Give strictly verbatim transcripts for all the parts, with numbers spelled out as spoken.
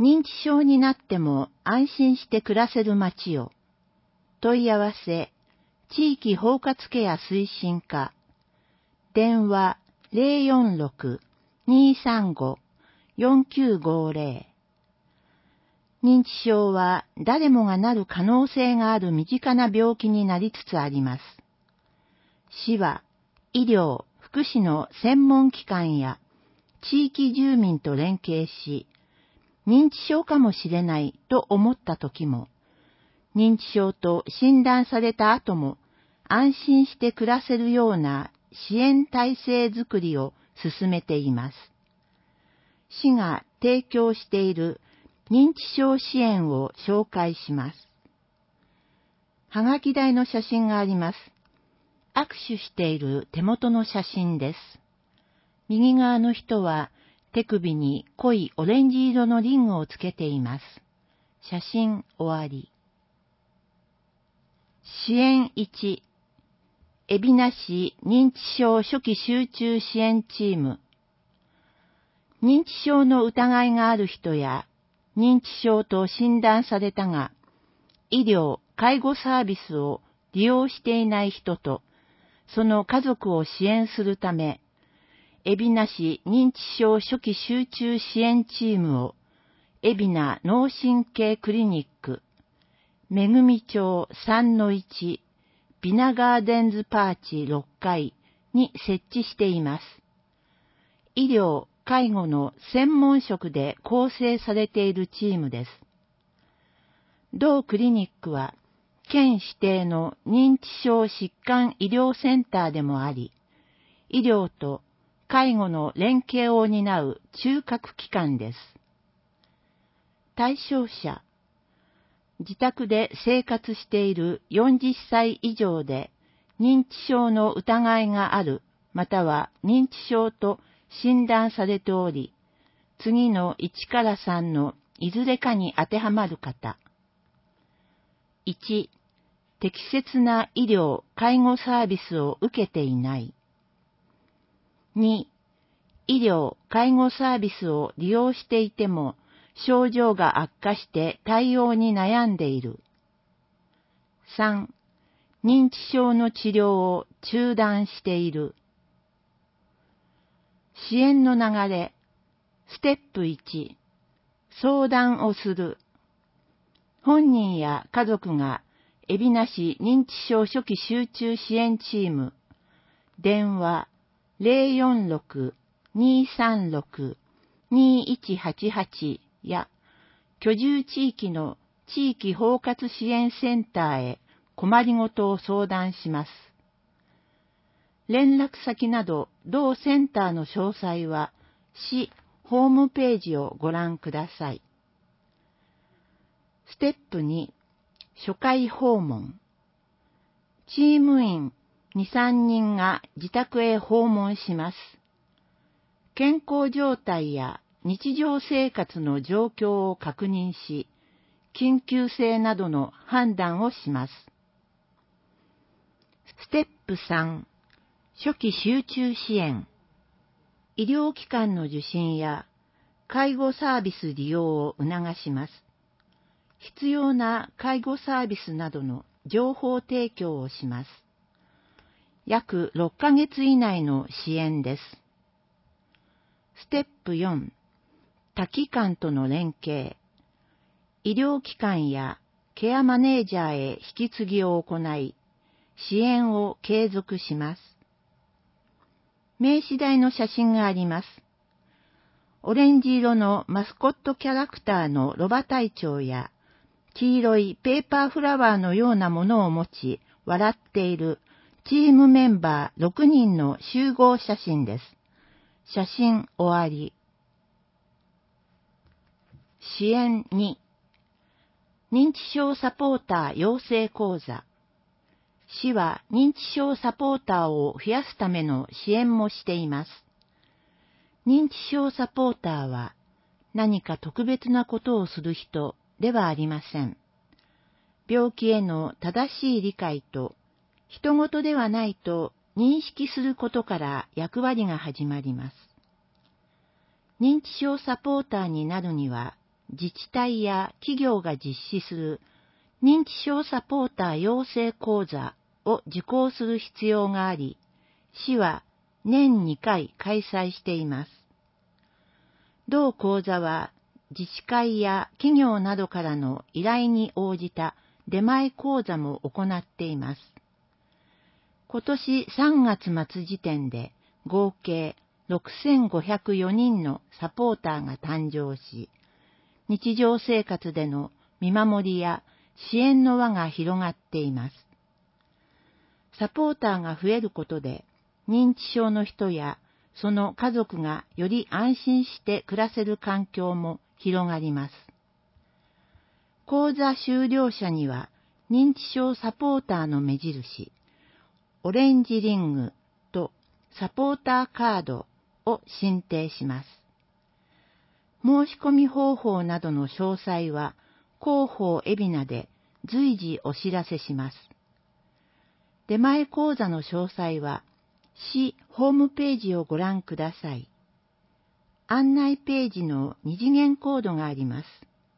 認知症になっても安心して暮らせる街を。問い合わせ、地域包括ケア推進課。電話 ゼロよんろく にーさんご よんきゅうごゼロ。認知症は誰もがなる可能性がある身近な病気になりつつあります。市は医療、福祉の専門機関や地域住民と連携し、認知症かもしれないと思った時も、認知症と診断された後も安心して暮らせるような支援体制づくりを進めています。市が提供している認知症支援を紹介します。はがき台の写真があります。握手している手元の写真です。右側の人は手首に濃いオレンジ色のリングをつけています。写真終わり。支援いち、海老名市認知症初期集中支援チーム。認知症の疑いがある人や、認知症と診断されたが、医療・介護サービスを利用していない人と、その家族を支援するため、海老名市認知症初期集中支援チームを、海老名脳神経クリニック、めぐみ町 さんのいち、ビナガーデンズパーチろっかいに設置しています。医療・介護の専門職で構成されているチームです。同クリニックは、県指定の認知症疾患医療センターでもあり、医療と介護の連携を担う中核機関です。対象者、自宅で生活しているよんじゅっさい以上で認知症の疑いがある、または認知症と診断されており、次のいちからさんのいずれかに当てはまる方。いち、適切な医療・介護サービスを受けていない。に、医療・介護サービスを利用していても症状が悪化して対応に悩んでいる。さん、認知症の治療を中断している。支援の流れ。ステップいち、相談をする。本人や家族が海老名市認知症初期集中支援チーム、電話 ゼロよんろく にーさんろく にーいちはちはち や居住地域の地域包括支援センターへ困りごとを相談します。連絡先など同センターの詳細は市ホームページをご覧ください。ステップに、初回訪問。チーム員に、さんにんが自宅へ訪問します。健康状態や日常生活の状況を確認し、緊急性などの判断をします。ステップさん、初期集中支援。医療機関の受診や介護サービス利用を促します。必要な介護サービスなどの情報提供をします。約ろっかげつ以内の支援です。ステップよん、他機関との連携。医療機関やケアマネージャーへ引き継ぎを行い、支援を継続します。名刺台の写真があります。オレンジ色のマスコットキャラクターのロバ隊長や、黄色いペーパーフラワーのようなものを持ち、笑っているチームメンバーろくにんの集合写真です。写真終わり。支援に、認知症サポーター養成講座。市は認知症サポーターを増やすための支援もしています。認知症サポーターは何か特別なことをする人ではありません。病気への正しい理解と人事ではないと認識することから役割が始まります。認知症サポーターになるには自治体や企業が実施する認知症サポーター養成講座を受講する必要があり、市は年にかい開催しています。同講座は自治会や企業などからの依頼に応じた出前講座も行っています。今年さんがつ末時点で合計ろくせんごひゃくよにんのサポーターが誕生し、日常生活での見守りや支援の輪が広がっています。サポーターが増えることで、認知症の人やその家族がより安心して暮らせる環境も広がります。講座修了者には認知症サポーターの目印、オレンジリングとサポーターカードを申請します。申し込み方法などの詳細は広報海老名で随時お知らせします。出前講座の詳細は市ホームページをご覧ください。案内ページの二次元コードがあります。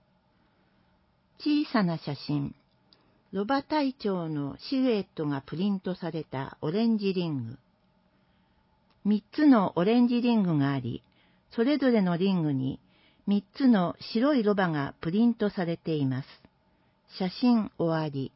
小さな写真、ロバ隊長のシルエットがプリントされたオレンジリング。三つのオレンジリングがあり、それぞれのリングに三つの白いロバがプリントされています。写真終わり。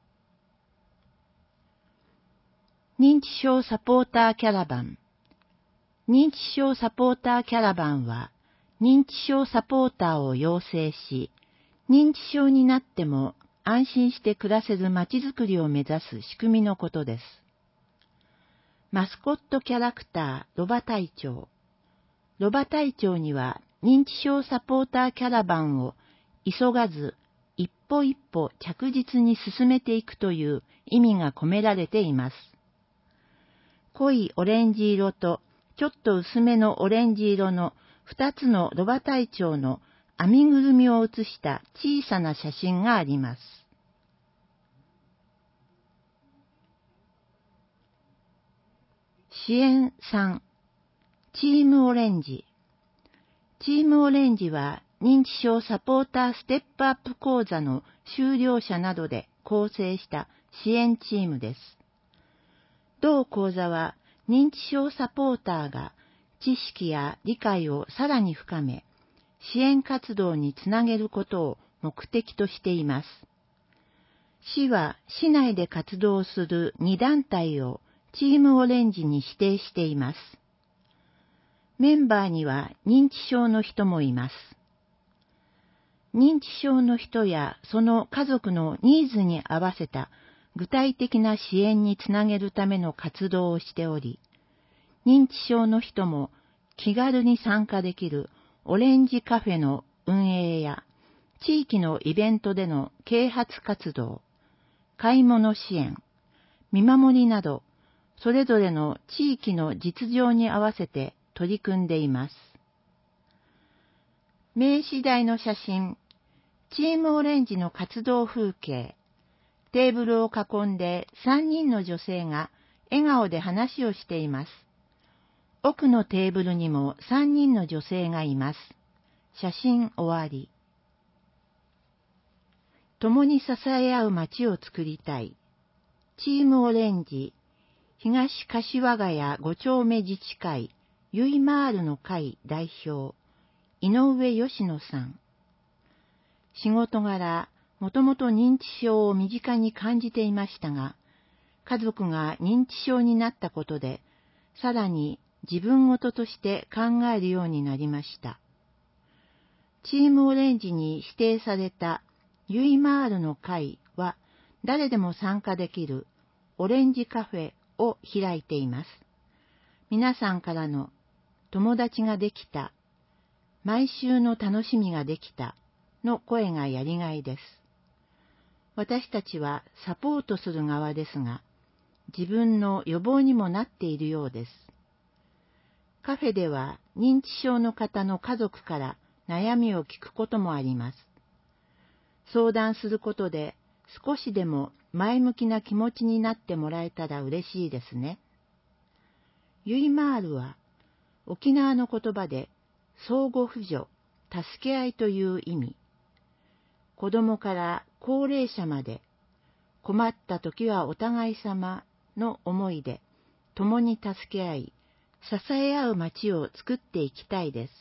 認知症サポーターキャラバン。認知症サポーターキャラバンは、認知症サポーターを養成し、認知症になっても安心して暮らせるまちづくりを目指す仕組みのことです。マスコットキャラクター、ロバ隊長。ロバ隊長には認知症サポーターキャラバンを急がず一歩一歩着実に進めていくという意味が込められています。濃いオレンジ色とちょっと薄めのオレンジ色の二つのロバ隊長の編みぐるみを写した小さな写真があります。支援さん、チームオレンジ。チームオレンジは認知症サポーターステップアップ講座の修了者などで構成した支援チームです。同講座は認知症サポーターが知識や理解をさらに深め、支援活動につなげることを目的としています。市は市内で活動するに団体をチームオレンジに指定しています。メンバーには認知症の人もいます。認知症の人やその家族のニーズに合わせた具体的な支援につなげるための活動をしており、認知症の人も気軽に参加できるオレンジカフェの運営や地域のイベントでの啓発活動、買い物支援、見守りなど、それぞれの地域の実情に合わせて取り組んでいます。名刺台の写真、チームオレンジの活動風景、テーブルを囲んでさんにんの女性が笑顔で話をしています。奥のテーブルにもさんにんの女性がいます。写真終わり。共に支え合う街を作りたい。チームオレンジ、東柏ヶ谷ご丁目自治会、ゆいまーるの会代表、井上義野さん。仕事柄、もともと認知症を身近に感じていましたが、家族が認知症になったことで、さらに自分事として考えるようになりました。チームオレンジに指定されたゆいまーるの会は、誰でも参加できるオレンジカフェを開いています。皆さんからの友達ができた、毎週の楽しみができたの声がやりがいです。私たちはサポートする側ですが、自分の予防にもなっているようです。カフェでは認知症の方の家族から悩みを聞くこともあります。相談することで少しでも前向きな気持ちになってもらえたら嬉しいですね。ゆいまーるは沖縄の言葉で相互扶助、 助け合いという意味。子供から高齢者まで、困った時はお互い様の思いで、共に助け合い、支え合う街を作っていきたいです。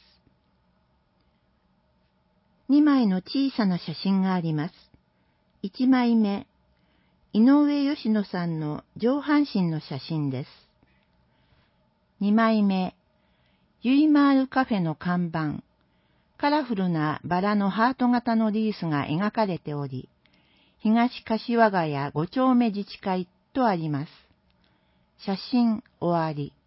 にまいの小さな写真があります。いちまいめ、井上義野さんの上半身の写真です。にまいめ、ユイマールカフェの看板、カラフルなバラのハート型のリースが描かれており、東柏ヶ谷ご丁目自治会とあります。写真終わり。